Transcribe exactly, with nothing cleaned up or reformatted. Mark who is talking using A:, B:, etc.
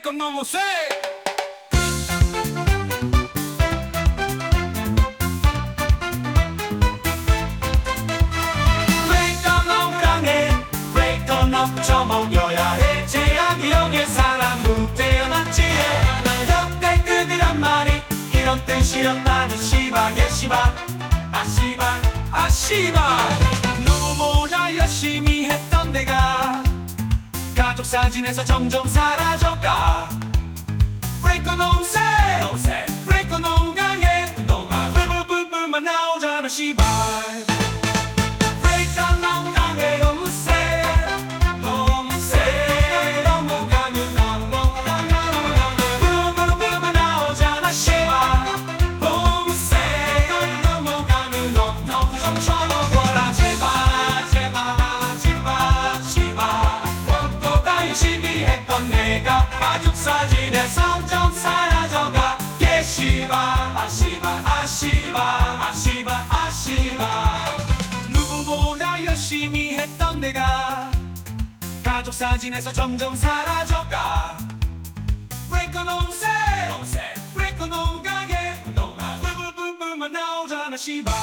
A: reconoce. reconoce, reconoce 쳐먹여야 해. 재앙이 여길 사람 무대어났지. 역대 그들란 말이 이런 뜻이었다는 시바게 시바 아시바 아시바. 누구보다 열심히 했던 내가 가족 사진에서 점점 사라져가. reconoce, reconoce 너만 불불불불만 나오잖아 시발. reconoce 너무 세 너무 세 넘어가는 넘어가는 불불불불만 나오잖아 시발. 너무 세 넘어가는 넘넘 좀 쳐먹어라 제발 제발 제발 제발. 열심히 했던 내가 가족 사진에서 좀 사라져가. 예시바 아시바 아시바 아시바 아시바. 누구보다 열심히 했던 내가 가족 사진에서 점점 사라져가. reconoce, reconoce 너만 불불불불만 나오잖아 시바.